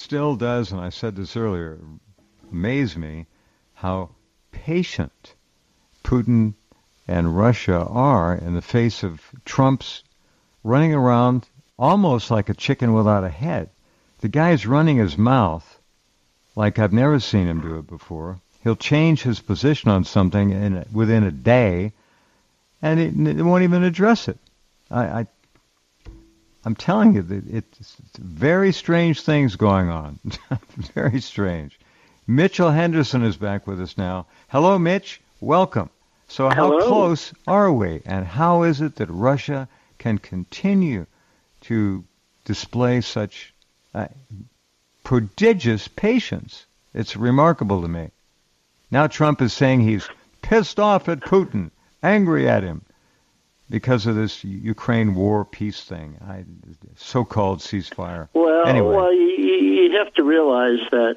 still does, and I said this earlier, amaze me how patient Putin and Russia are in the face of Trump's running around almost like a chicken without a head. The guy's running his mouth like I've never seen him do it before. He'll change his position on something within a day, and it won't even address it. I'm telling you, it's very strange things going on. Very strange. Mitchell Henderson is back with us now. Hello, Mitch. Welcome. So how close are we, and how is it that Russia can continue to display such prodigious patience? It's remarkable to me. Now Trump is saying he's pissed off at Putin, angry at him, because of this Ukraine war peace thing, so-called ceasefire. Well, anyway. Well, you have to realize that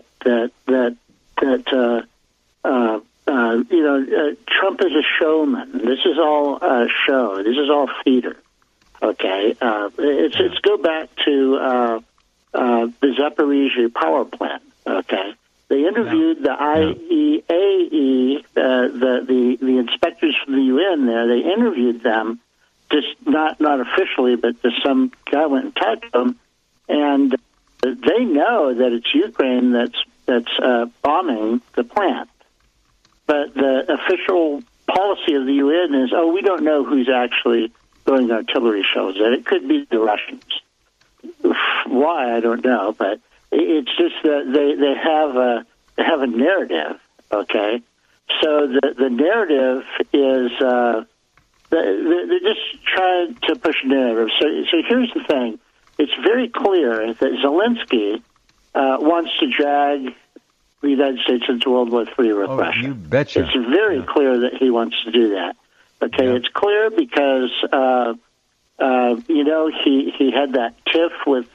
Trump is a showman. This is all a show. This is all theater. Okay, it's go back to the Zaporizhzhia power plant. Okay, they interviewed the IAEA, the inspectors from the UN there. They interviewed them, just not officially, but just some guy went and talked to them, and they know that it's Ukraine that's bombing the plant. But the official policy of the UN is, we don't know who's actually throwing artillery shells at it. It could be the Russians. Why, I don't know, but it's just that they have a narrative, okay? So the narrative is they're just trying to push a narrative. So here's the thing. It's very clear that Zelensky wants to drag the United States into World War III with Russia. You betcha. It's very clear that he wants to do that. Okay, It's clear because he had that tiff with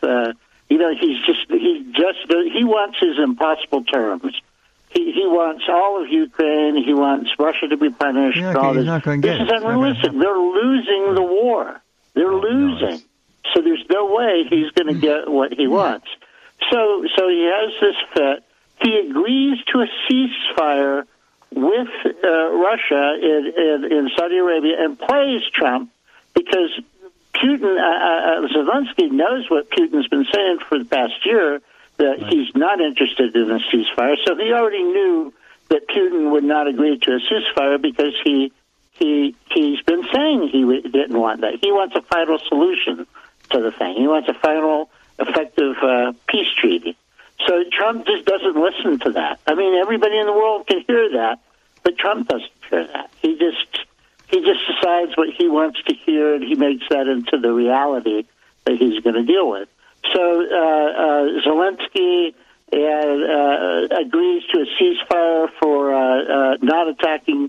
he wants his impossible terms. He wants all of Ukraine. He wants Russia to be punished. He's not going to get it. This is unrealistic. They're losing the war. They're losing. So there's no way he's going to get what he wants. So he has this fit. He agrees to a ceasefire with Russia in Saudi Arabia and plays Trump because Putin, Zelensky knows what Putin's been saying for the past year, that he's not interested in a ceasefire. So he already knew that Putin would not agree to a ceasefire because he's been saying he didn't want that. He wants a final solution to the thing. He wants a final effective peace treaty. So Trump just doesn't listen to that. I mean, everybody in the world can hear that, but Trump doesn't hear that. He just decides what he wants to hear, and he makes that into the reality that he's going to deal with. So Zelensky agrees to a ceasefire for not attacking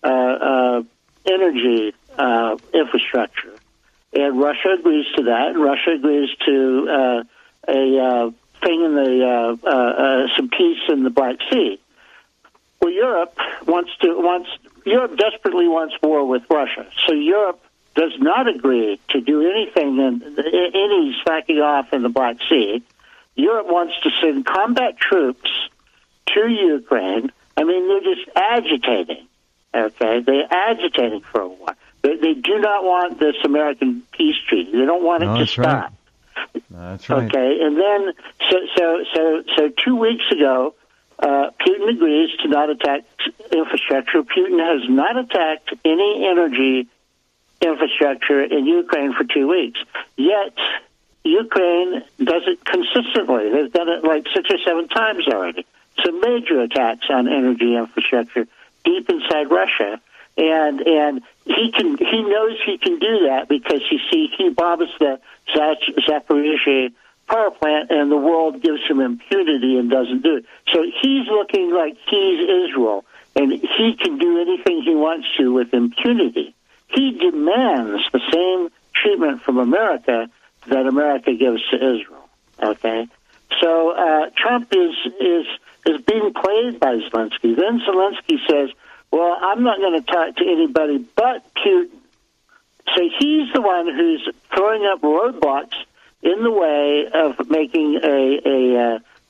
energy infrastructure, and Russia agrees to that. And Russia agrees to a thing in the some peace in the Black Sea. Well, Europe desperately wants war with Russia. So Europe does not agree to do anything any backing off in the Black Sea. Europe wants to send combat troops to Ukraine. I mean, they're just agitating. Okay, they're agitating for a war. They do not want this American peace treaty. They don't want it to stop. That's right. Okay, and then so 2 weeks ago, Putin agrees to not attack infrastructure. Putin has not attacked any energy infrastructure in Ukraine for 2 weeks. Yet Ukraine does it consistently. They've done it like 6 or 7 times already. Some major attacks on energy infrastructure deep inside Russia. And he knows he can do that because he bombs the Zaporizhzhia power plant, and the world gives him impunity and doesn't do it. So he's looking like he's Israel, and he can do anything he wants to with impunity. He demands the same treatment from America that America gives to Israel. Okay, so Trump is being played by Zelensky. Then Zelensky says, well, I'm not going to talk to anybody but Putin. So he's the one who's throwing up roadblocks in the way of making a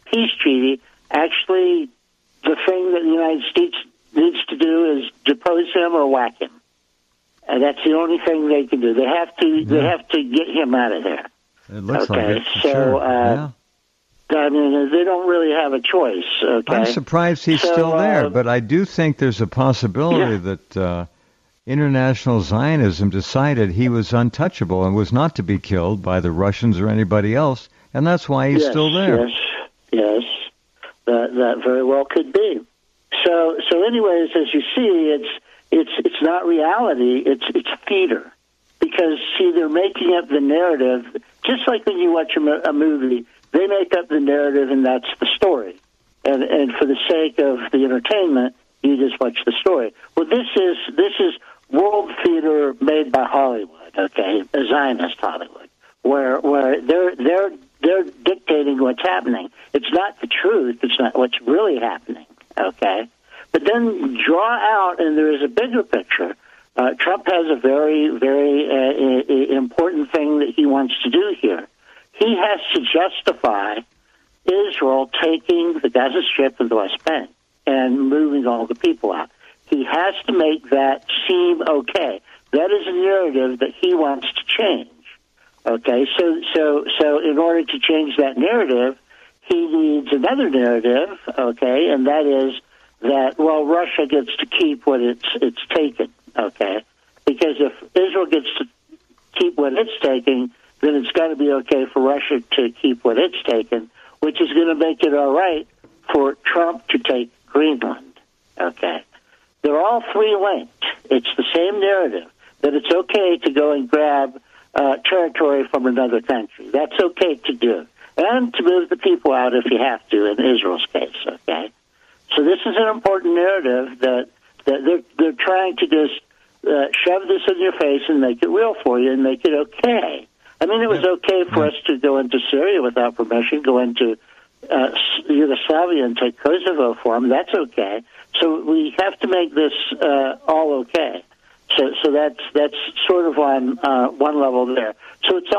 peace treaty, actually the thing that the United States needs to do is depose him or whack him. And that's the only thing they can do. They have to get him out of there. It looks okay, like it. So, sure. Yeah. I mean, they don't really have a choice. Okay, I'm surprised he's still there, but I do think there's a possibility that international Zionism decided he was untouchable and was not to be killed by the Russians or anybody else, and that's why he's still there. Yes, that very well could be. So anyways, as you see, it's not reality. It's theater, because see, they're making up the narrative, just like when you watch a movie. They make up the narrative, and that's the story. And for the sake of the entertainment, you just watch the story. Well, this is world theater made by Hollywood, okay, a Zionist Hollywood, where they're dictating what's happening. It's not the truth. It's not what's really happening, okay. But then draw out, and there is a bigger picture. Trump has a very, very important thing that he wants to do here. He has to justify Israel taking the Gaza Strip and the West Bank and moving all the people out. He has to make that seem okay. That is a narrative that he wants to change. Okay, so in order to change that narrative, he needs another narrative. Okay, and that is that Russia gets to keep what it's taken. Okay, because if Israel gets to keep what it's taking, then it's got to be okay for Russia to keep what it's taken, which is going to make it all right for Trump to take Greenland. Okay. They're all three linked. It's the same narrative, that it's okay to go and grab territory from another country. That's okay to do. And to move the people out if you have to, in Israel's case, okay? So this is an important narrative that they're trying to just shove this in your face and make it real for you and make it okay. I mean, it was okay for us to go into Syria without permission, go into Yugoslavia and take Kosovo for them. That's okay. So we have to make this all okay. So that's sort of on one level there. So it's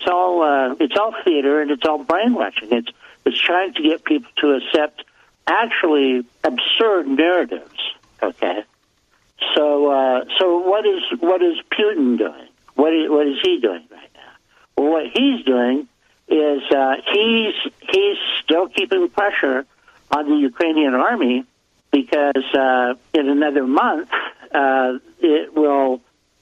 all theater, and it's all brainwashing. It's trying to get people to accept actually absurd narratives. Okay. So what is Putin doing? What is he doing right now? Well, what he's doing is he's still keeping pressure on the Ukrainian army, because in another month it will,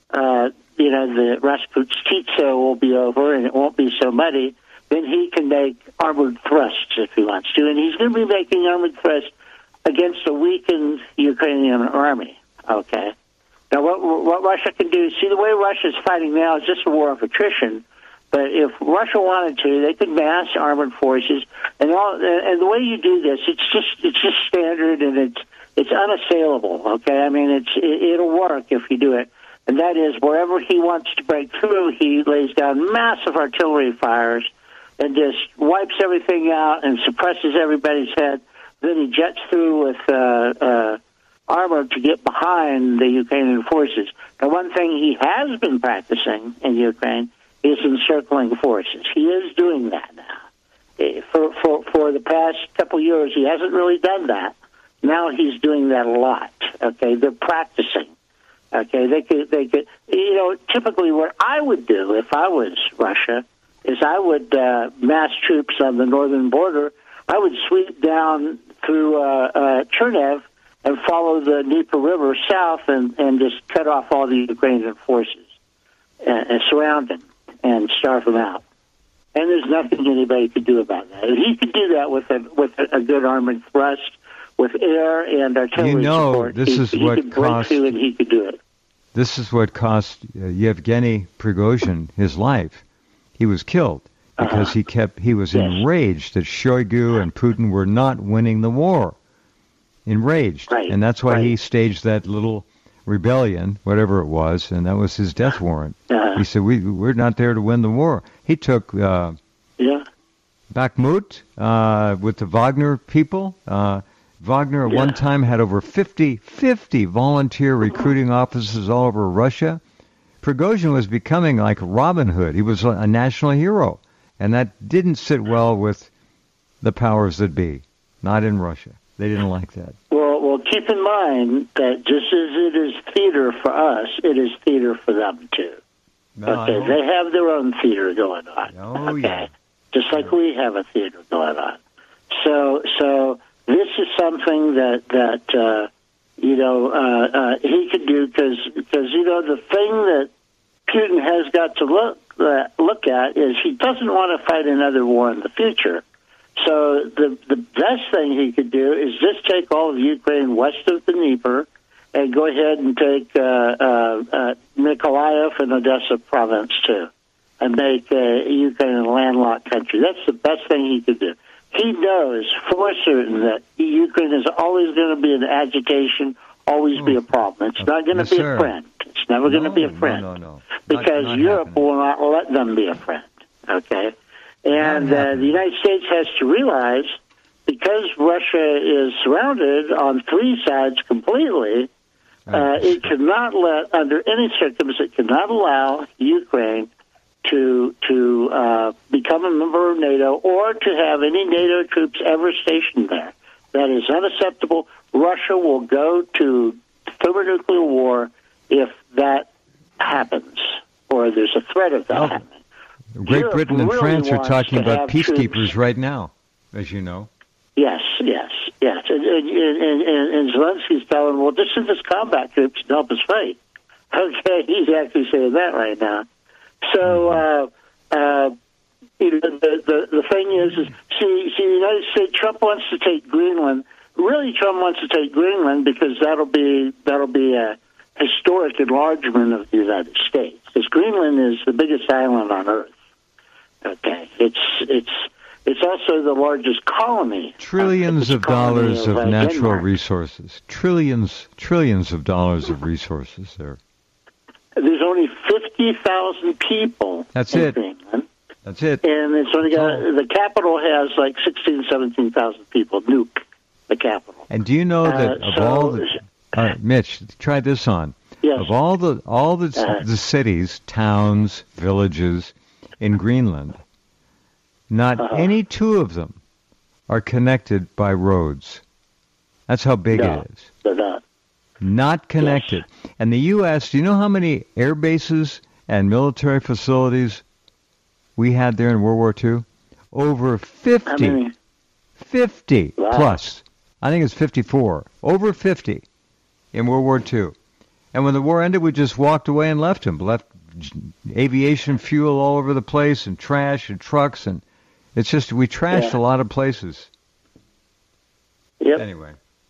the Rasputitsa will be over and it won't be so muddy. Then he can make armored thrusts if he wants to, and he's going to be making armored thrusts against a weakened Ukrainian army. Okay. Now, what Russia can do? See, the way Russia's fighting now is just a war of attrition. But if Russia wanted to, they could mass armored forces, and the way you do this, it's just standard, and it's unassailable. Okay, I mean it'll work if you do it, and that is wherever he wants to break through, he lays down massive artillery fires and just wipes everything out and suppresses everybody's head. Then he jets through with armor to get behind the Ukrainian forces. Now, one thing he has been practicing in Ukraine is encircling forces. He is doing that now. For the past couple years, he hasn't really done that. Now he's doing that a lot. Okay, they're practicing. Okay, they could. Typically, what I would do if I was Russia is I would mass troops on the northern border. I would sweep down through Cherniv and follow the Dnieper River south and just cut off all the Ukrainian forces and surround them and starve them out. And there's nothing anybody could do about that. And he could do that with a good armored thrust, with air and artillery support. This is what could break through, and he could do it. This is what cost Yevgeny Prigozhin his life. He was killed because he was enraged that Shoigu and Putin were not winning the war. Enraged. Right. And that's why he staged that little rebellion, whatever it was, and that was his death warrant. He said, we're not there to win the war. He took Bakhmut with the Wagner people. Wagner at one time had over 50 volunteer recruiting offices all over Russia. Prigozhin was becoming like Robin Hood. He was a national hero. And that didn't sit well with the powers that be, not in Russia. They didn't like that. Well, keep in mind that just as it is theater for us, it is theater for them too. No, okay, they have their own theater going on. Oh, okay? yeah. Just like we have a theater going on. So this is something that he could do because the thing that Putin has got to look at is he doesn't want to fight another war in the future. So the best thing he could do is just take all of Ukraine west of the Dnieper and go ahead and take Mykolaiv and Odessa province too, and make Ukraine a landlocked country. That's the best thing he could do. He knows for certain that Ukraine is always going to be an agitation, always be a problem. It's not going to be a friend. It's never going to be a friend. No. Because not Europe happening. will not let them be a friend. Okay? And the United States has to realize, because Russia is surrounded on three sides completely, it cannot let, under any circumstance, it cannot allow Ukraine to become a member of NATO or to have any NATO troops ever stationed there. That is unacceptable. Russia will go to thermonuclear war if that happens, or there's a threat of that happening. Great Britain and really France are wants talking to about have peacekeepers troops. right now, as you know. Yes. And Zelensky's telling, well, this is just combat troops to help us fight. Okay, he's actually saying that right now. So, the thing is see, the United States, Trump wants to take Greenland. Really, Trump wants to take Greenland because that'll be a historic enlargement of the United States. Because Greenland is the biggest island on Earth. Okay, it's also the largest colony. Trillions of dollars of natural Denmark. resources. Trillions of dollars of resources there. There's only 50,000 people That's in it. Greenland. That's it. And it's only got, the capital has like 17,000 people, Nuuk, the capital. And do you know that of all the... Mitch, try this on. Yes. Of all the cities, towns, villages in Greenland, not any two of them are connected by roads. That's how big it is. They're not. Not connected. Yes. And the U.S., do you know how many air bases and military facilities we had there in World War II? Over 50. How many? 50 Wow. plus. I think it's 54. Over 50 in World War II. And when the war ended, we just walked away and left them. Left aviation fuel all over the place and trash and trucks. And it's just, we trashed a lot of places. Yep. Anyway.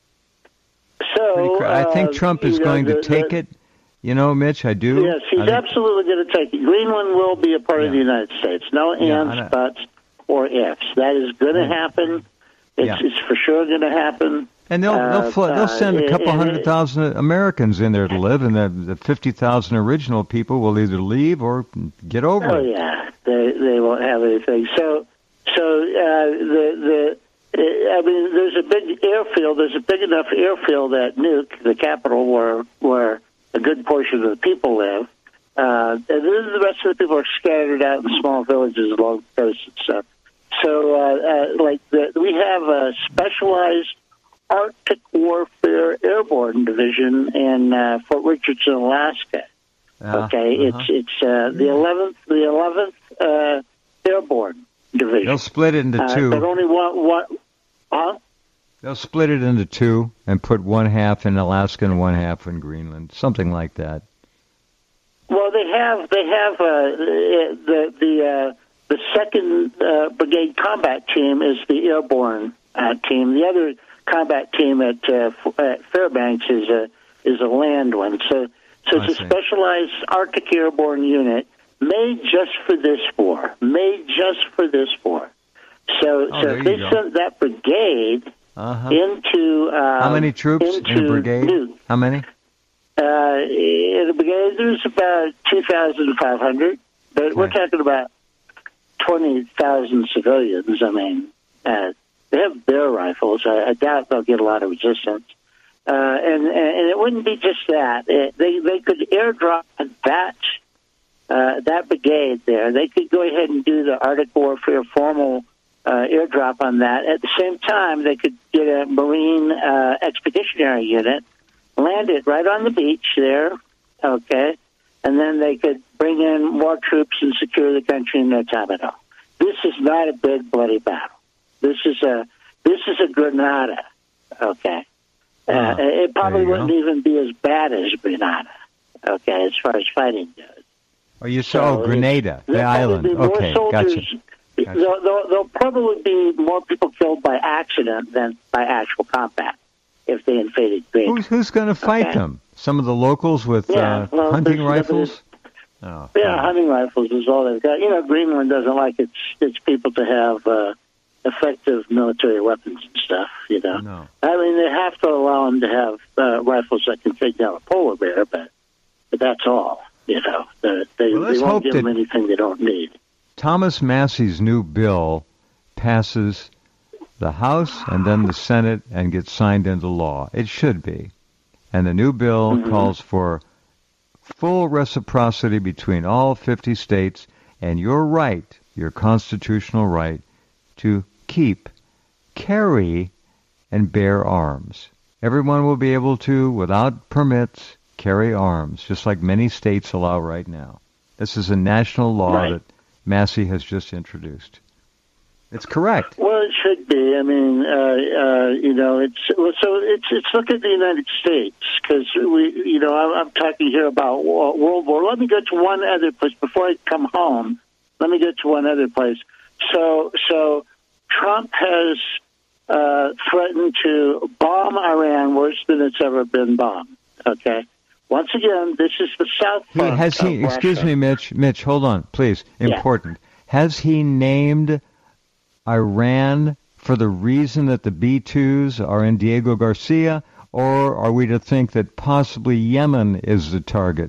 So I think Trump is going to take it. You know, Mitch, I do. Yes, he's absolutely going to take it. Greenland will be a part of the United States. No ands, buts, or ifs. That is going to happen. It's for sure going to happen. And they'll send a couple 100,000 Americans in there to live, and the 50,000 original people will either leave or get over it. Oh yeah, they won't have anything. So there's a big airfield. There's a big enough airfield at Nuuk, the capital, where a good portion of the people live. And then the rest of the people are scattered out in small villages along the coast and stuff. So, we have a specialized Arctic Warfare Airborne Division in Fort Richardson, Alaska. It's the 11th Airborne Division. They'll split it into two. But only one. Huh? They'll split it into two and put one half in Alaska and one half in Greenland, something like that. Well, they have the second brigade combat team is the airborne team. The other combat team at Fairbanks is a land one. So it's a specialized Arctic airborne unit made just for this war. So if they sent that brigade into how many troops in a brigade? Nuuk, how many? In a brigade, there's about 2,500, but we're talking about 20,000 civilians. I mean, they have bear rifles. I doubt they'll get a lot of resistance. And it wouldn't be just that. They could airdrop that brigade there. They could go ahead and do the Arctic Warfare formal airdrop on that. At the same time, they could get a Marine expeditionary unit, land it right on the beach there, okay, and then they could bring in more troops and secure the country in no time at all. This is not a big bloody battle. This is a Grenada, okay. It probably wouldn't even be as bad as Grenada, okay, as far as fighting goes. Oh, you saw Grenada, the island. Okay, gotcha. There'll probably be more people killed by accident than by actual combat if they invaded Greenland. Who's going to fight them? Some of the locals with hunting rifles? Hunting rifles is all they've got. You know, Greenland doesn't like its people to have effective military weapons and stuff, you know. No. I mean, they have to allow them to have rifles that can take down a polar bear, but that's all, you know. They won't give them anything they don't need. Thomas Massey's new bill passes the House and then the Senate and gets signed into law. It should be. And the new bill calls for full reciprocity between all 50 states and your right, your constitutional right, to keep, carry, and bear arms. Everyone will be able to, without permits, carry arms, just like many states allow right now. This is a national law that Massey has just introduced. It's correct. Well, it should be. I mean, you know, it's look at the United States because I'm talking here about World War. Let me go to one other place before I come home. Let me go to one other place. So Trump has threatened to bomb Iran worse than it's ever been bombed. Okay. Once again, this is the South front Has he? Excuse me, Mitch. Mitch, hold on, please. Important. Has he named Iran for the reason that the B-2s are in Diego Garcia, or are we to think that possibly Yemen is the target?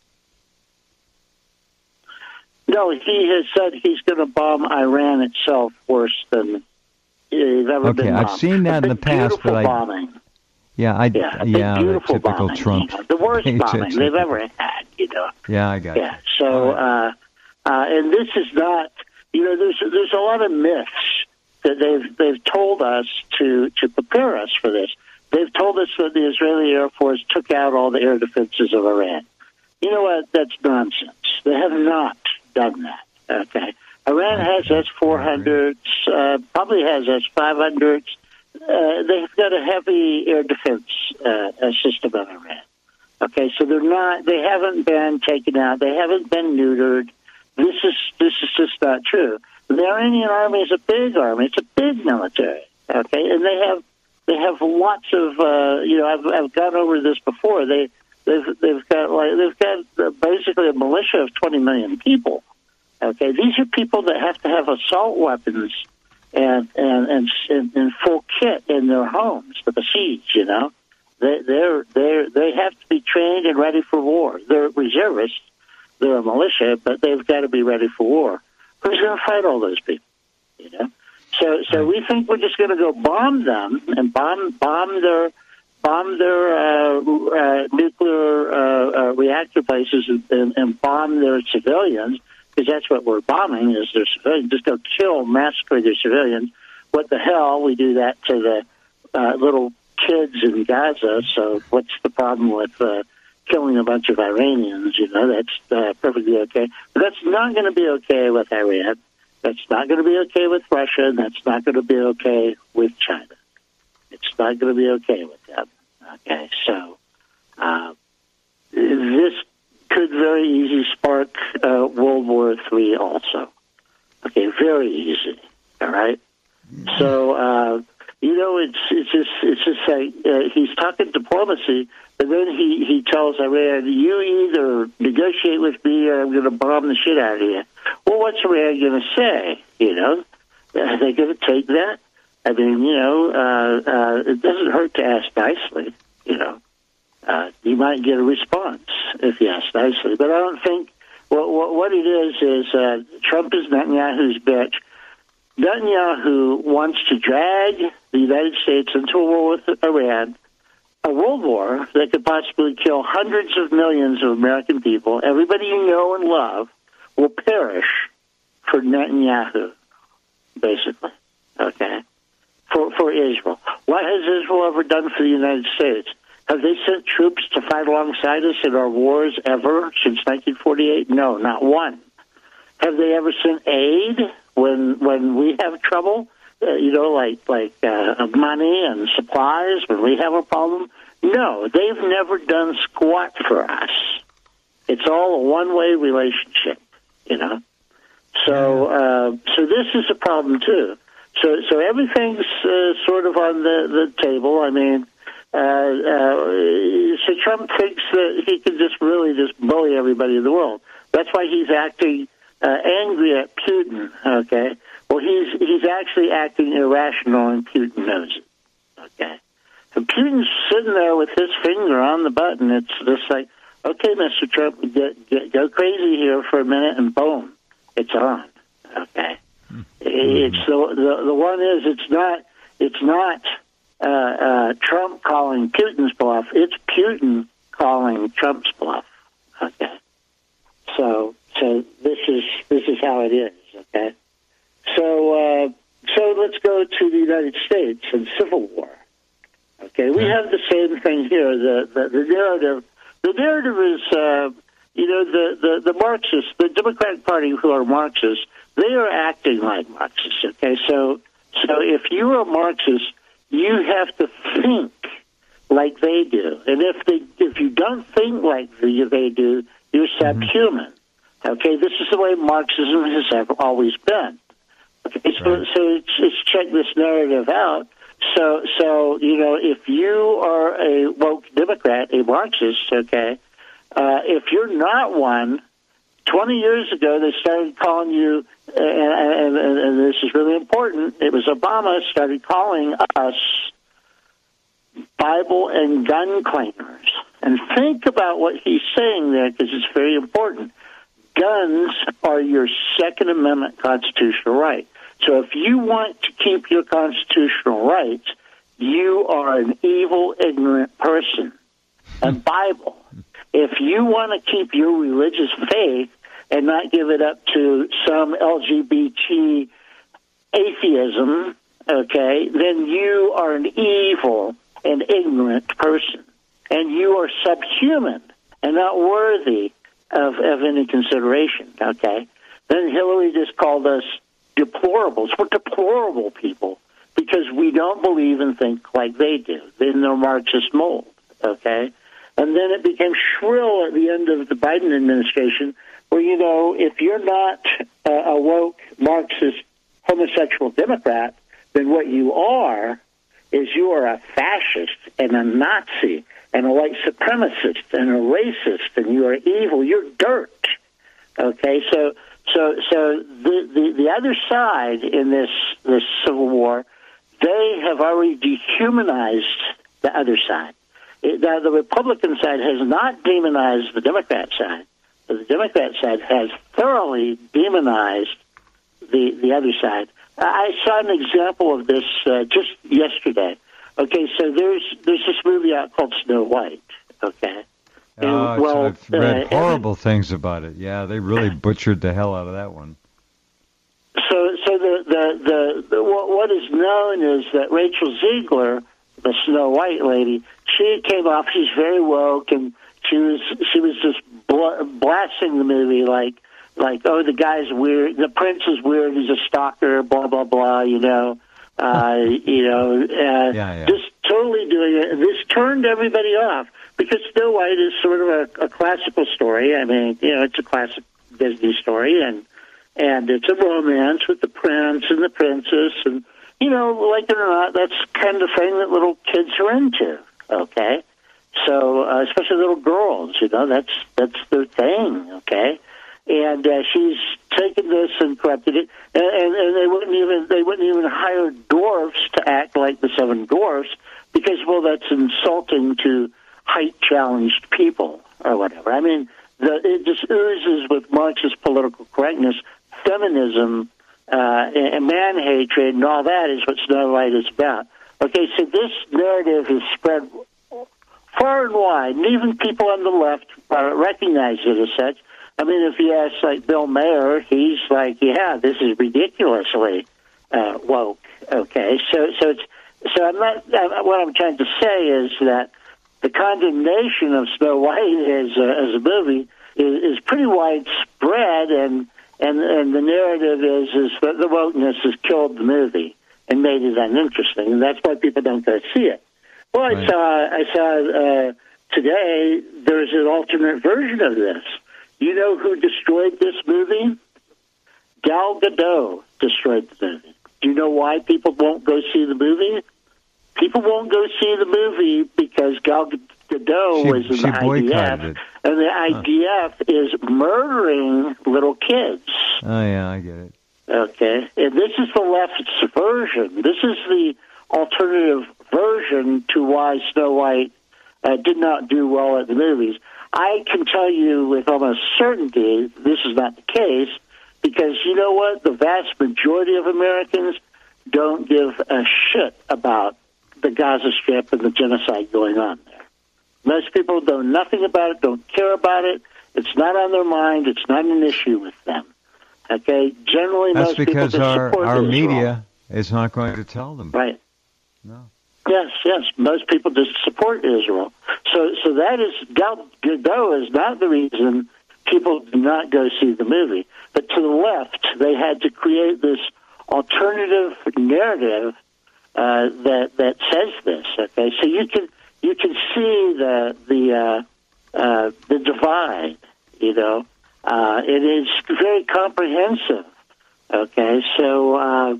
No, he has said he's going to bomb Iran itself worse than he's ever been bombed. I've seen that in the past, but bombing. Typical bombing, Trump. You know, the worst bombing they've ever had, you know. Yeah, I got it. Yeah, so, and this is not, you know, there's a lot of myths that they've told us to prepare us for this. They've told us that the Israeli Air Force took out all the air defenses of Iran. You know what? That's nonsense. They have not done that, okay? Iran has S-400s, probably has S-500s. They've got a heavy air defense system in Iran. Okay, so they haven't been taken out. They haven't been neutered. This is just not true. The Iranian army is a big army. It's a big military. Okay, and they have lots of I've gone over this before. They've got basically a militia of 20 million people. Okay, these are people that have to have assault weapons and full kit in their homes for the siege. You know, they have to be trained and ready for war. They're reservists. They're a militia, but they've got to be ready for war. Who's going to fight all those people? You know, so we think we're just going to go bomb them and bomb their nuclear reactor places and bomb their civilians, because that's what we're bombing is their civilians. Just go massacre their civilians. What the hell? We do that to the little kids in Gaza. So what's the problem with killing a bunch of Iranians? You know, that's perfectly okay. But that's not going to be okay with Iran. That's not going to be okay with Russia. And that's not going to be okay with China. It's not going to be okay with them. Okay, so this could very easily spark World War III also. Okay, very easy. All right. So it's just like he's talking diplomacy, but then he tells Iran, "You either negotiate with me, or I'm going to bomb the shit out of you." Well, what's Iran going to say? You know, are they going to take that? I mean, it doesn't hurt to ask nicely. You know, you might get a response if you ask nicely. But I don't think what it is Trump is Netanyahu's bitch. Netanyahu wants to drag the United States into a war with Iran, a world war that could possibly kill hundreds of millions of American people. Everybody you know and love will perish for Netanyahu, basically. okay, for Israel. What has Israel ever done for the United States? Have they sent troops to fight alongside us in our wars ever since 1948? No, not one. Have they ever sent aid when we have trouble? Like money and supplies when we have a problem? No, they've never done squat for us. It's all a one-way relationship, So this is a problem too. So everything's sort of on the table. I mean, so Trump thinks that he can just bully everybody in the world. That's why he's acting angry at Putin. Okay, well he's actually acting irrational, and Putin knows it. Okay, and Putin's sitting there with his finger on the button. It's just like, okay, Mr. Trump, go crazy here for a minute, and boom, it's on. Okay, it's the one is it's not Trump calling Putin's bluff. It's Putin calling Trump's bluff. Okay, so this is how it is. Okay, so let's go to the United States and Civil War. Okay, we have the same thing here. The narrative. The narrative is, the Marxists, the Democratic Party, who are Marxists, they are acting like Marxists. Okay, so if you're a Marxist, you have to think like they do, and if you don't think like they do, you're subhuman. Okay, this is the way Marxism has always been. Okay, so let's check this narrative out. So if you are a woke Democrat, a Marxist, okay, if you're not one, 20 years ago they started calling you, and this is really important, it was Obama started calling us Bible and gun claimers. And think about what he's saying there, because it's very important. Guns are your Second Amendment constitutional right. So if you want to keep your constitutional rights, you are an evil, ignorant person. And Bible, if you want to keep your religious faith and not give it up to some LGBT atheism, okay, then you are an evil and ignorant person. And you are subhuman and not worthy of any consideration, okay? Then Hillary just called us deplorables. We're deplorable people because we don't believe and think like they do in their Marxist mold, okay? And then it became shrill at the end of the Biden administration where, if you're not a woke Marxist homosexual Democrat, then what you are is you are a fascist and a Nazi and a white supremacist and a racist, and you are evil. You're dirt, okay? So the other side in this Civil War, they have already dehumanized the other side. Now, the Republican side has not demonized the Democrat side, but the Democrat side has thoroughly demonized the other side. I saw an example of this just yesterday. Okay, so there's this movie out called Snow White. Okay. I've read horrible things about it. Yeah, they really butchered the hell out of that one. So what is known is that Rachel Ziegler, the Snow White lady, she came off. She's very woke, and she was just blasting the movie like the guy's weird, the prince is weird, he's a stalker, blah blah blah. Just totally doing it. This turned everybody off. Because Snow White is sort of a classical story. I mean, it's a classic Disney story, and it's a romance with the prince and the princess, and like it or not, that's kind of thing that little kids are into. Okay, so especially little girls, that's their thing. Okay, and she's taken this and corrupted it, and they wouldn't even hire dwarfs to act like the seven dwarfs because that's insulting to height-challenged people or whatever. I mean, it just oozes with Marxist political correctness, feminism, and man-hatred, and all that is what Snow White is about. Okay, so this narrative is spread far and wide, and even people on the left recognize it as such. I mean, if you ask, like, Bill Mayer, he's like, yeah, this is ridiculously woke. Okay, so I'm not. What I'm trying to say is that the condemnation of Snow White as a movie is pretty widespread, and the narrative is that the wokeness has killed the movie and made it uninteresting, and that's why people don't go see it. Well, Right. I saw today there's an alternate version of this. You know who destroyed this movie? Gal Gadot destroyed the movie. Do you know why people won't go see the movie? People won't go see the movie because Gal Gadot was in she the boycotted IDF, it. and the IDF is murdering little kids. Oh, yeah, I get it. Okay, and this is the left's version. This is the alternative version to why Snow White did not do well at the movies. I can tell you with almost certainty this is not the case, because you know what? The vast majority of Americans don't give a shit about the Gaza Strip and the genocide going on there. Most people know nothing about it, don't care about it. It's not on their mind. It's not an issue with them. Okay? Generally, That's most people because just support our Israel. media is not going to tell them. Right. No. Yes. Most people just support Israel. So that is, Gal Gadot is not the reason people do not go see the movie. But to the left, they had to create this alternative narrative that says this. Okay, so you can see the divide. You know, it is very comprehensive. Okay, so and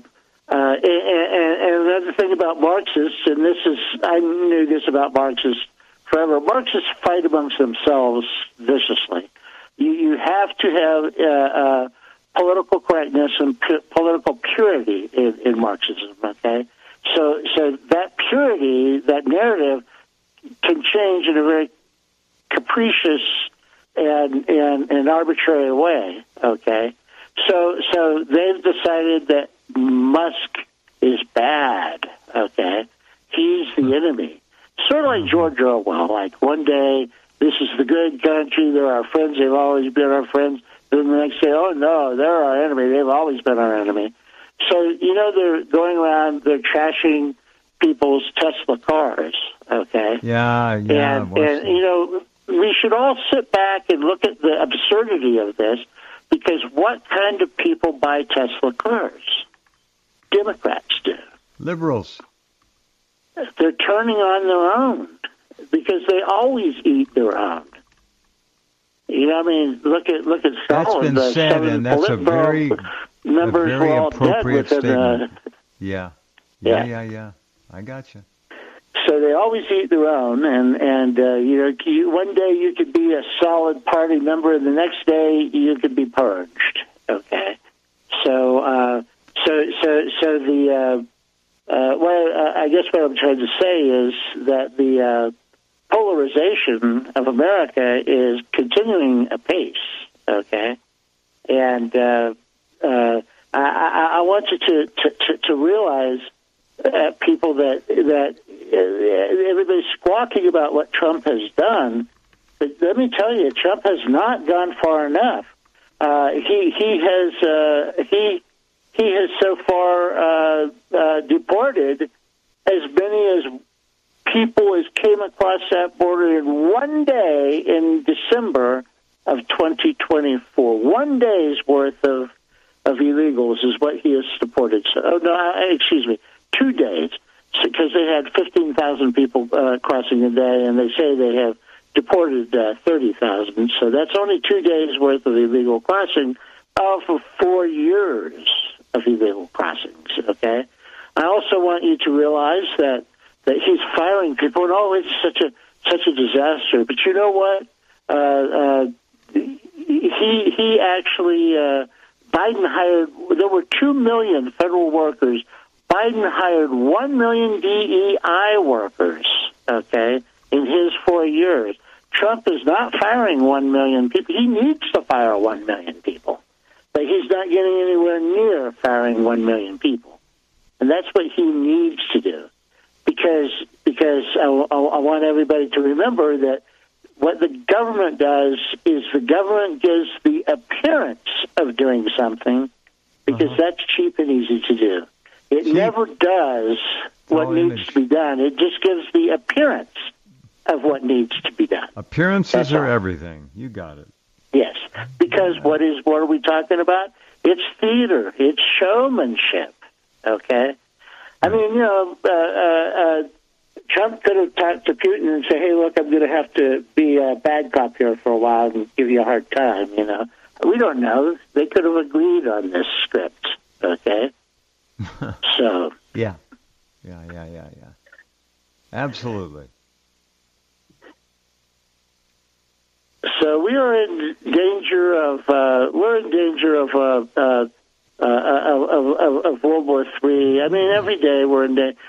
another thing about Marxists, and I knew this about Marxists forever. Marxists fight amongst themselves viciously. You have to have political correctness and political purity in Marxism. Okay, so that purity, that narrative, can change in a very capricious and arbitrary way. Okay, so they've decided that Musk is bad. Okay, he's the enemy. Sort of like George Orwell. Like one day, this is the good country. They're our friends. They've always been our friends. Then the next day, oh no, they're our enemy. They've always been our enemy. So you know they're going around. They're trashing people's Tesla cars. Okay. Yeah. And you know we should all sit back and look at the absurdity of this, because what kind of people buy Tesla cars? Democrats do. Liberals. They're turning on their own because they always eat their own. You know, I mean, look at That's Stalin. been said, and that's a very appropriate statement. Yeah. I got you. So they always eat their own, and you know, one day you could be a solid party member, and the next day you could be purged. Okay, so the I guess what I'm trying to say is that the polarization of America is continuing apace. Okay, and I want you to realize, people, that everybody's squawking about what Trump has done, but let me tell you, Trump has not gone far enough. He has so far deported as many as people as came across that border in one day in December of 2024. 1 day's worth of illegals is what he has deported. So, 2 days, because they had 15,000 people crossing a day, and they say they have deported 30,000. So that's only 2 days' worth of illegal crossing for 4 years of illegal crossings. Okay, I also want you to realize that he's firing people, and it's such a disaster. But you know what? He actually Biden hired. There were 2 million federal workers. Biden hired 1 million DEI workers, okay, in his 4 years. Trump is not firing 1 million people. He needs to fire 1 million people, but he's not getting anywhere near firing 1 million people. And that's what he needs to do, because I want everybody to remember that what the government does is the government gives the appearance of doing something, because that's cheap and easy to do. It never does what needs to be done. It just gives the appearance of what needs to be done. Appearances are everything. You got it. Yes, because what are we talking about? It's theater. It's showmanship. Okay? I mean, Trump could have talked to Putin and say, hey, look, I'm going to have to be a bad cop here for a while and give you a hard time, We don't know. They could have agreed on this script, okay? So. Yeah. Absolutely. So we are in danger of World War III. I mean, every day we're in danger.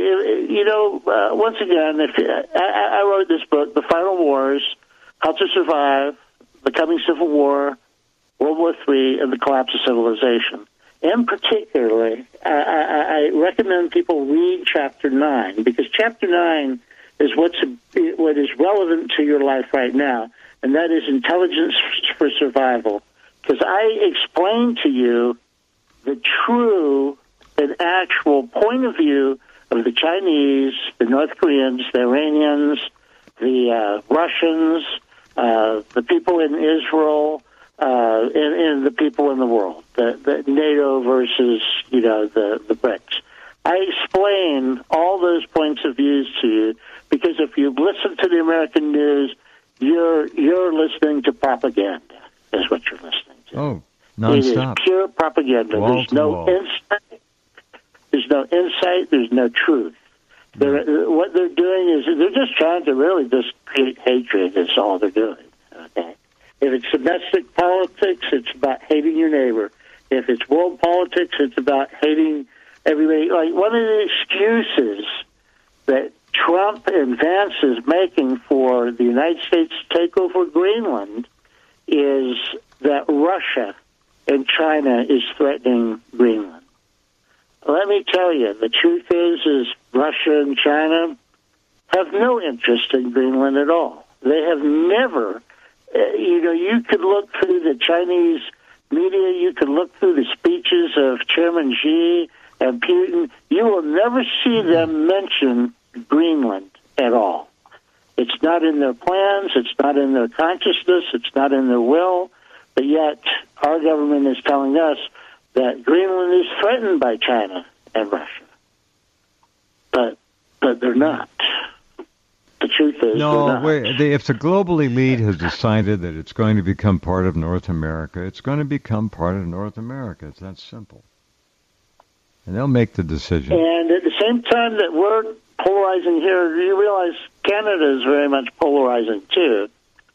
Once again, I wrote this book, The Final Wars: How to Survive, the Coming Civil War, World War III, and the Collapse of Civilization. And particularly, I recommend people read Chapter 9, because Chapter 9 is what is relevant to your life right now, and that is intelligence for survival. Because I explain to you the true and actual point of view of the Chinese, the North Koreans, the Iranians, the Russians, the people in Israel, and the people in the world, the NATO versus, the BRICS. I explain all those points of views to you because if you listen to the American news, you're listening to propaganda, is what you're listening to. Oh, nonstop. It is pure propaganda. There's no insight. There's no insight. There's no truth. What they're doing is they're just trying to really just create hatred. That's all they're doing. Okay. If it's domestic politics, it's about hating your neighbor. If it's world politics, it's about hating everybody. Like one of the excuses that Trump and Vance is making for the United States to take over Greenland is that Russia and China is threatening Greenland. Let me tell you, the truth is Russia and China have no interest in Greenland at all. They have never, you could look through the Chinese media, you could look through the speeches of Chairman Xi and Putin, you will never see them mention Greenland at all. It's not in their plans, it's not in their consciousness, it's not in their will, but yet our government is telling us that Greenland is threatened by China and Russia. But they're not. The truth is if the global elite has decided that it's going to become part of North America, it's going to become part of North America. It's that simple. And they'll make the decision. And at the same time that we're polarizing here, you realize Canada is very much polarizing too.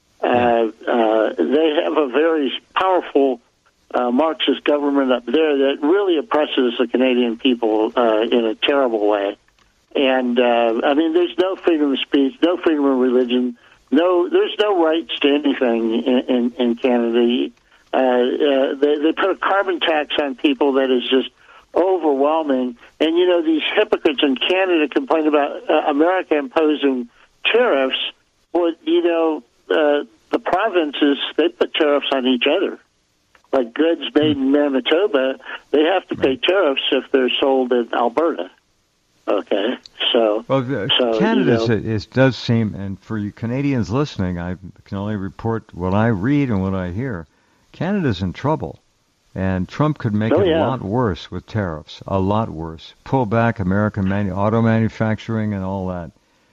They have a very powerful Marxist government up there that really oppresses the Canadian people in a terrible way. And, there's no freedom of speech, no freedom of religion, there's no rights to anything in Canada. They put a carbon tax on people that is just overwhelming. And, these hypocrites in Canada complain about America imposing tariffs. Well, the provinces, they put tariffs on each other. Like goods made in Manitoba, they have to pay tariffs if they're sold in Alberta. Okay, Canada it does seem, and for you Canadians listening, I can only report what I read and what I hear. Canada's in trouble, and Trump could make it a lot worse with tariffs, a lot worse. Pull back American auto manufacturing and all that.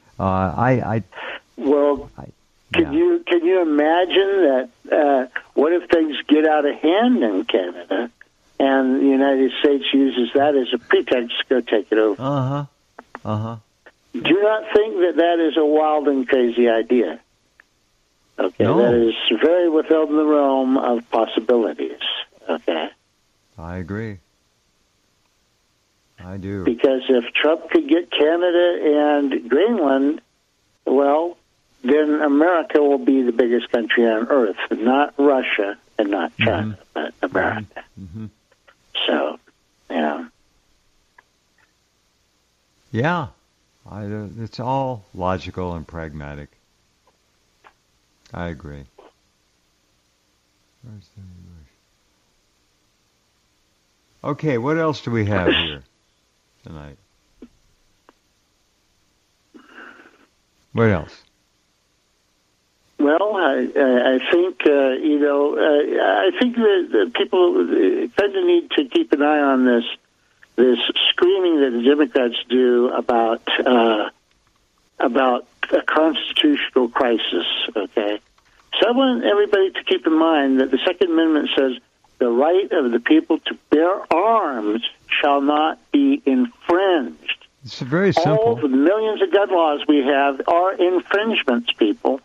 Can you imagine that? What if things get out of hand in Canada? And the United States uses that as a pretext to go take it over. Do not think that is a wild and crazy idea. Okay, no. That is very within the realm of possibilities. Okay, I agree. I do. Because if Trump could get Canada and Greenland, well, then America will be the biggest country on earth, not Russia and not China, but America. Mm-hmm. So, yeah, it's all logical and pragmatic. I agree. Okay, what else do we have here? tonight. What else? Well, I think I think that people kind of need to keep an eye on this screaming that the Democrats do about a constitutional crisis. Okay, so I want everybody to keep in mind that the Second Amendment says the right of the people to bear arms shall not be infringed. It's very simple. All the millions of gun laws we have are infringements, people.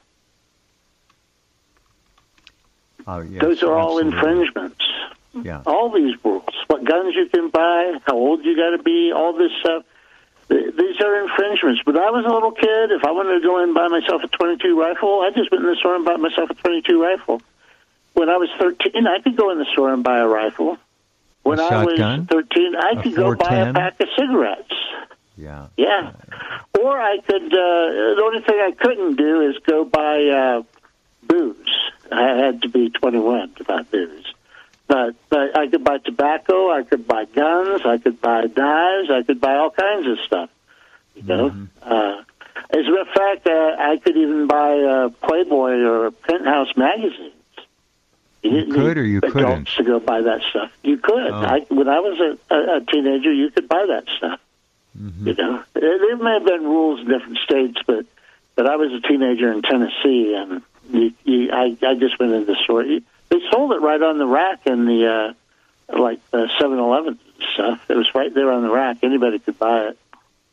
Oh, yes, those are all absolutely. infringements. Yeah. All these rules, what guns you can buy, how old you got to be, all this stuff. These are infringements. When I was a little kid, if I wanted to go in and buy myself a .22 rifle, I just went in the store and bought myself a .22 rifle. When I was 13, I could go in the store and buy a rifle. When I was 13, I could go buy a pack of cigarettes. Yeah. Yeah. Or I could, the only thing I couldn't do is go buy booze. I had to be 21 to buy booze. But I could buy tobacco, I could buy guns, I could buy knives, I could buy all kinds of stuff. You know? As a matter of fact, I could even buy Playboy or Penthouse magazines. You could or you couldn't? Adults to go buy that stuff. You could. Oh. When I was a teenager, you could buy that stuff. You know, there may have been rules in different states, but I was a teenager in Tennessee, and I just went into the store. They sold it right on the rack in the 7-Eleven stuff. It was right there on the rack. Anybody could buy it.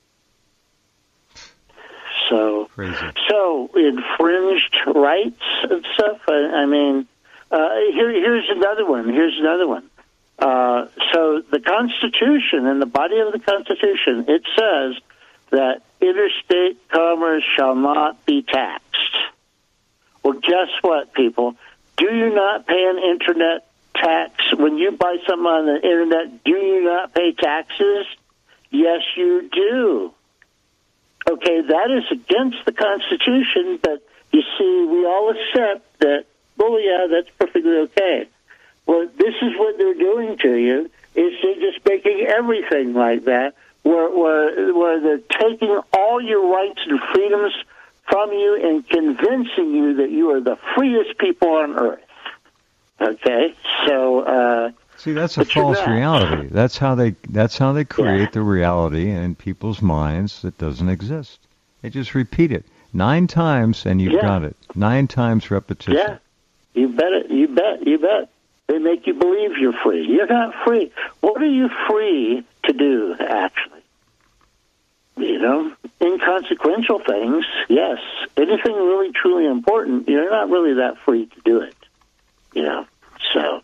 So crazy. So infringed rights and stuff. I mean, here's another one. So the Constitution, in the body of the Constitution, it says that interstate commerce shall not be taxed. Well, guess what, people? Do you not pay an internet tax? When you buy something on the internet, do you not pay taxes? Yes, you do. Okay, that is against the Constitution, but you see, we all accept that, oh, yeah, that's perfectly okay. Well, this is what they're doing to you, is they're just making everything like that, where they're taking all your rights and freedoms from you and convincing you that you are the freest people on earth. Okay, so see, that's a false reality. That's how they create the reality in people's minds that doesn't exist. They just repeat it 9 times, and you've got it. 9 times repetition. Yeah, you bet it. You bet. They make you believe you're free. You're not free. What are you free to do, actually? You know, inconsequential things, yes. Anything really, truly important, you're not really that free to do it. You know, so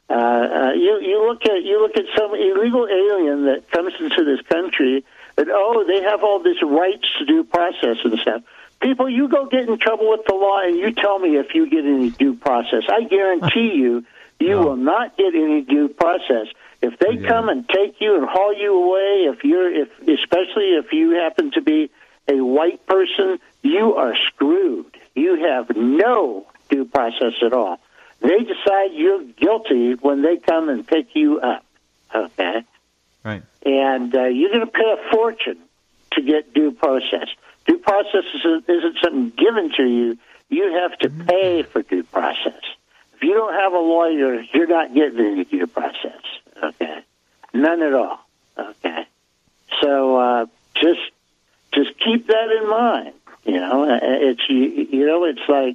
you look at some illegal alien that comes into this country, and they have all this rights to due process and stuff. People, you go get in trouble with the law, and you tell me if you get any due process. I guarantee you will not get any due process. If they come and take you and haul you away, especially if you happen to be a white person, you are screwed. You have no due process at all. They decide you're guilty when they come and pick you up. Okay? Right. And you're going to pay a fortune to get due process. Due process isn't something given to you. You have to pay for due process. If you don't have a lawyer, you're not getting any due process. Okay, none at all. Okay, so just keep that in mind. You know, it's like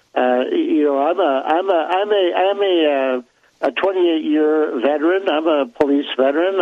I'm a 28-year veteran. I'm a police veteran.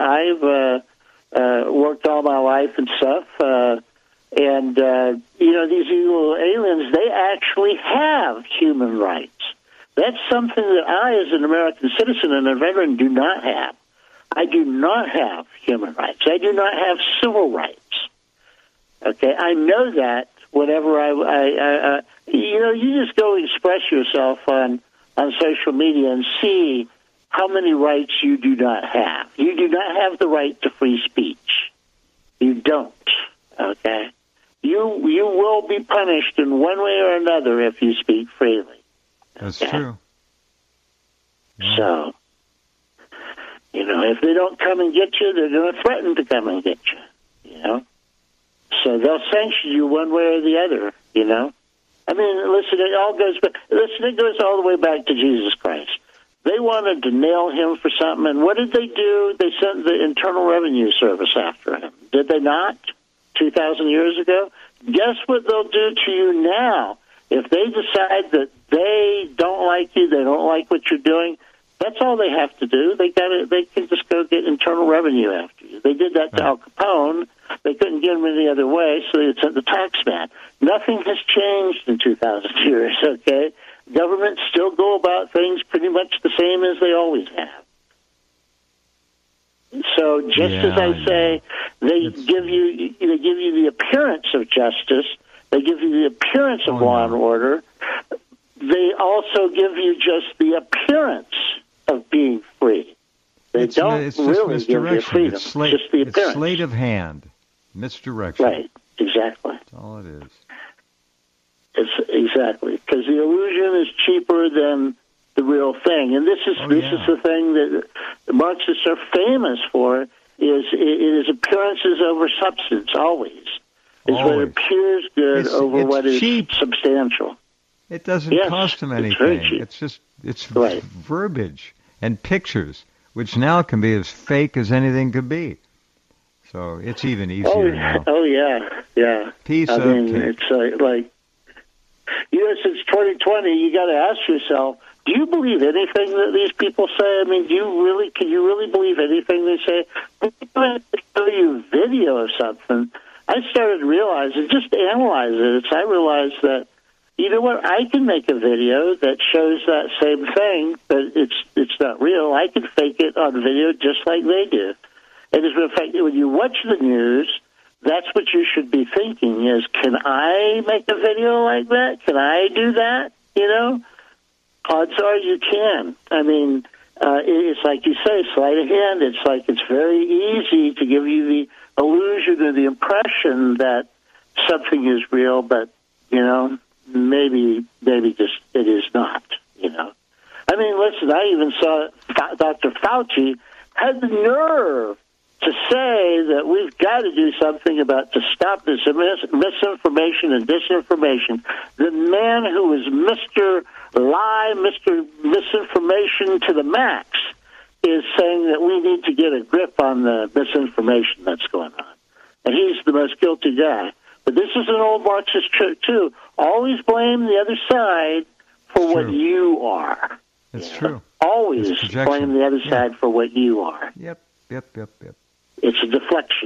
I've worked all my life and stuff. And these illegal aliens, they actually have human rights. That's something that I, as an American citizen and a veteran, do not have. I do not have human rights. I do not have civil rights. Okay, I know that whenever you just go express yourself on social media and see how many rights you do not have. You do not have the right to free speech. You don't. Okay, you will be punished in one way or another if you speak freely. That's true. So, You know, if they don't come and get you, they're going to threaten to come and get you. You know, so they'll sanction you one way or the other. You know, I mean, listen, it all goes back. Listen, it goes all the way back to Jesus Christ. They wanted to nail him for something, and what did they do? They sent the Internal Revenue Service after him. Did they not? 2,000 years ago? Guess what they'll do to you now? If they decide that they don't like you, they don't like what you're doing, that's all they have to do. They can just go get Internal Revenue after you. They did that to Al Capone. They couldn't get him any other way, so they sent the tax man. Nothing has changed in 2,000 years, okay? Governments still go about things pretty much the same as they always have. So just as I say, they give you the appearance of justice. They give you the appearance of law and order. They also give you just the appearance of being free. They don't really give you freedom. It's just the appearance. It's sleight of hand, misdirection. Right, exactly. That's all it is. It's exactly, because the illusion is cheaper than the real thing, and this is the thing that the Marxists are famous for. It is appearances over substance, always. Is what appears good over what is cheap. Substantial. It doesn't cost them anything. It's verbiage and pictures, which now can be as fake as anything could be. So it's even easier now. Oh yeah. Piece of cake. It's like. Since 2020, you got to ask yourself: do you believe anything that these people say? I mean, can you really believe anything they say? When I show you a video of something, I started realizing, just to analyze it, I realized that, you know what, I can make a video that shows that same thing, but it's not real. I can fake it on video just like they do. And as a matter of fact, when you watch the news, that's what you should be thinking is, can I make a video like that? Can I do that? You know? Odds are you can. I mean, it's like you say, sleight of hand. It's like it's very easy to give you the illusion or the impression that something is real, but, you know, maybe just it is not, you know. I mean, listen, I even saw Dr. Fauci had the nerve to say that we've got to do something to stop this misinformation and disinformation. The man who was Mr. Lie, Mr. Misinformation to the max is saying that we need to get a grip on the misinformation that's going on. And he's the most guilty guy. But this is an old Marxist trick, too. Always blame the other side for what you are. It's true. Always blame the other side for what you are. Yep. It's a deflection.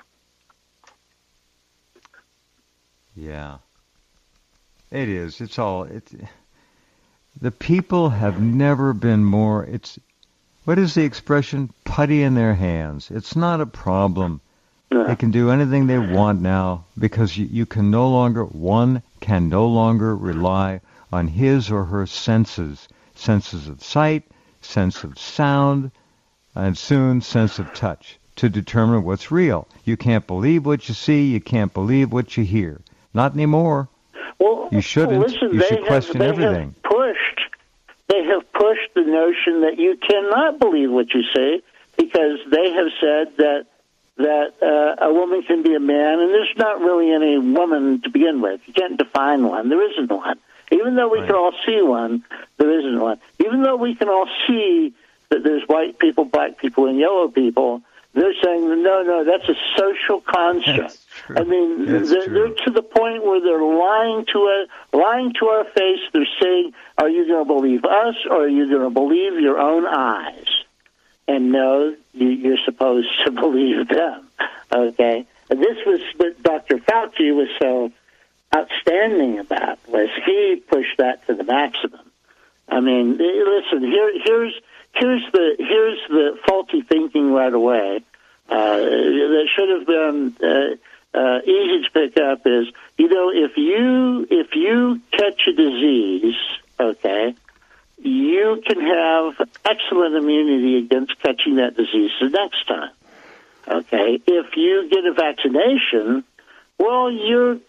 Yeah. It is. It's all... The people have never been more... What is the expression? Putty in their hands. It's not a problem. They can do anything they want now because you can no longer... One can no longer rely on his or her senses. Senses of sight, sense of sound, and soon sense of touch, to determine what's real. You can't believe what you see. You can't believe what you hear. Not anymore. Well, you shouldn't. Listen, you should question everything. They have pushed the notion that you cannot believe what you say because they have said that a woman can be a man, and there's not really any woman to begin with. You can't define one. There isn't one. Even though we can all see one, there isn't one. Even though we can all see that there's white people, black people, and yellow people, they're saying, no, that's a social construct. I mean, they're to the point where they're lying to our face. They're saying, are you going to believe us or are you going to believe your own eyes? And no, you're supposed to believe them. Okay? And this was what Dr. Fauci was so outstanding about, was he pushed that to the maximum. I mean, listen, here's the faulty thinking right away. That should have been easy to pick up is, you know, if you catch a disease, okay, you can have excellent immunity against catching that disease the next time. Okay, if you get a vaccination, well, you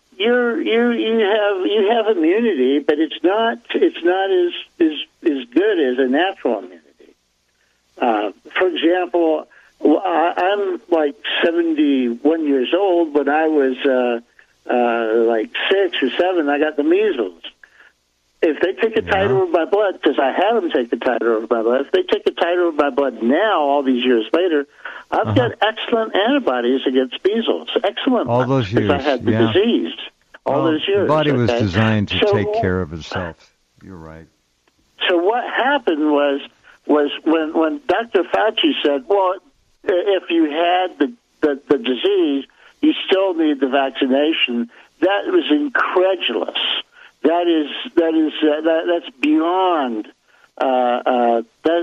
have immunity, but it's not as good as a natural immunity. For example, I'm like 71 years old. When I was like 6 or 7, I got the measles. If they take a titer of my blood, because I had them take a titer of my blood, if they take a titer of my blood now, all these years later, I've got excellent antibodies against measles. Excellent. All those years, because I had the disease. All those years. The body was designed to take care of itself. You're right. So what happened was when Dr. Fauci said, well, if you had the disease, you still need the vaccination, that was incredulous. That's beyond. That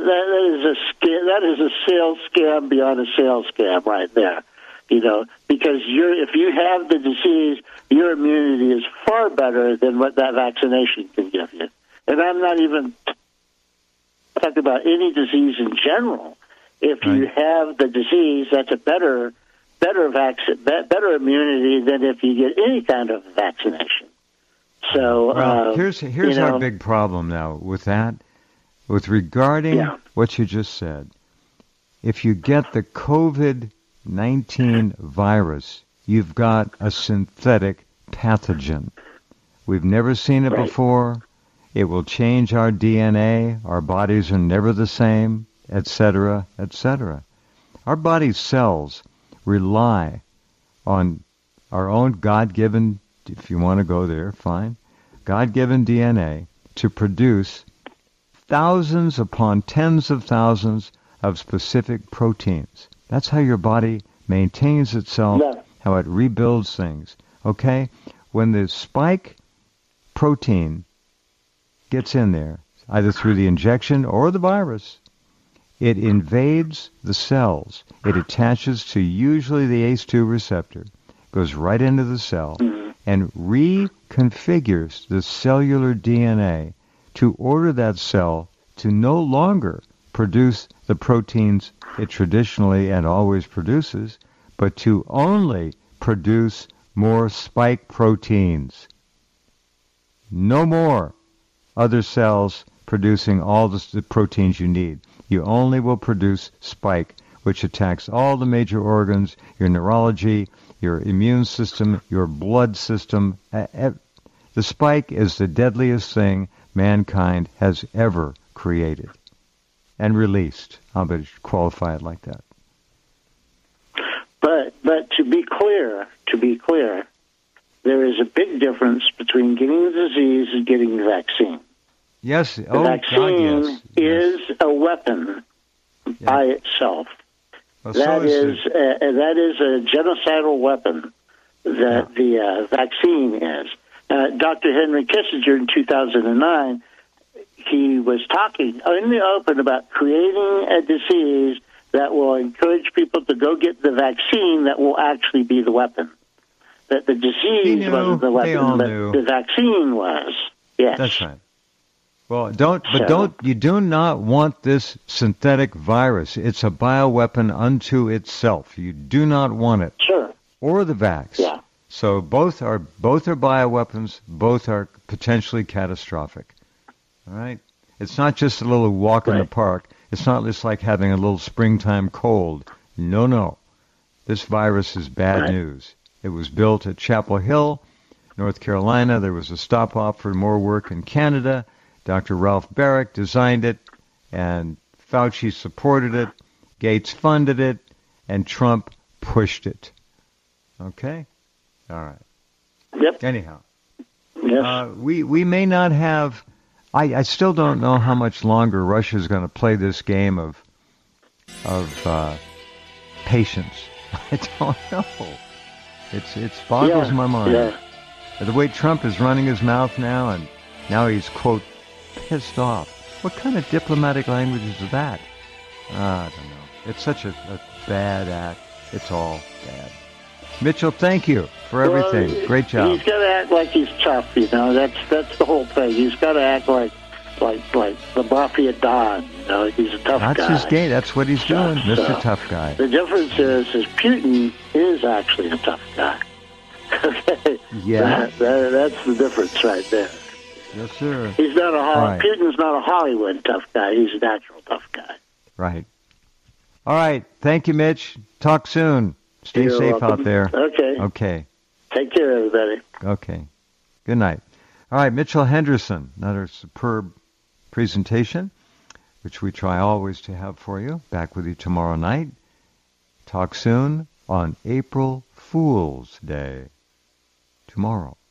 is a sales scam beyond a sales scam right there. Because if you have the disease, your immunity is far better than what that vaccination can give you. And I'm not even talking about any disease in general. If you have the disease, that's a better immunity than if you get any kind of vaccination. So here's our big problem now with that, with regarding what you just said. If you get the COVID-19 virus, you've got a synthetic pathogen. We've never seen it before. It will change our DNA. Our bodies are never the same, etc., etc. Our body's cells rely on our own God-given, if you want to go there, fine, God-given DNA to produce thousands upon tens of thousands of specific proteins. That's how your body maintains itself, how it rebuilds things. Okay? When the spike protein gets in there, either through the injection or the virus, it invades the cells. It attaches to usually the ACE2 receptor, goes right into the cell, and reconfigures the cellular DNA to order that cell to no longer produce the proteins it traditionally and always produces, but to only produce more spike proteins. No more other cells producing all the proteins you need. You only will produce spike, which attacks all the major organs, your neurology, your immune system, your blood system. The spike is the deadliest thing mankind has ever created and released. I'll better qualify it like that. But to be clear, there is a big difference between getting the disease and getting the vaccine. Yes. The vaccine is a weapon by itself. Well, that is a genocidal weapon that the vaccine is. Dr. Henry Kissinger in 2009, he was talking in the open about creating a disease that will encourage people to go get the vaccine that will actually be the weapon. That the disease wasn't the weapon, but the vaccine was. Yes. That's right. Well, you do not want this synthetic virus. It's a bioweapon unto itself. You do not want it. Sure. Or the vax. Yeah. So both are bioweapons. Both are potentially catastrophic. All right. It's not just a little walk in the park. It's not just like having a little springtime cold. No. This virus is bad news. It was built at Chapel Hill, North Carolina. There was a stop-off for more work in Canada. Dr. Ralph Baric designed it, and Fauci supported it, Gates funded it, and Trump pushed it. Okay? All right. Yep. Anyhow. Yes. We may not have... I still don't know how much longer Russia is going to play this game of patience. I don't know. It boggles my mind. Yeah. The way Trump is running his mouth now, and now he's, quote, pissed off. What kind of diplomatic language is that? I don't know. It's such a bad act. It's all bad. Mitchell, thank you for everything. Great job. He's got to act like he's tough, That's the whole thing. He's got to act like the Mafia Don. He's a tough guy. That's his game. That's what he's doing, Mr. Tough Guy. The difference is Putin is actually a tough guy. Okay. Yeah. That's the difference right there. Yes, sir. He's not Putin's not a Hollywood tough guy. He's a natural tough guy. Right. All right. Thank you, Mitch. Talk soon. Stay You're safe welcome. out there. Okay. Okay. Take care, everybody. Okay. Good night. All right, Mitchell Henderson, another superb presentation, which we try always to have for you. Back with you tomorrow night. Talk soon on April Fool's Day. Tomorrow.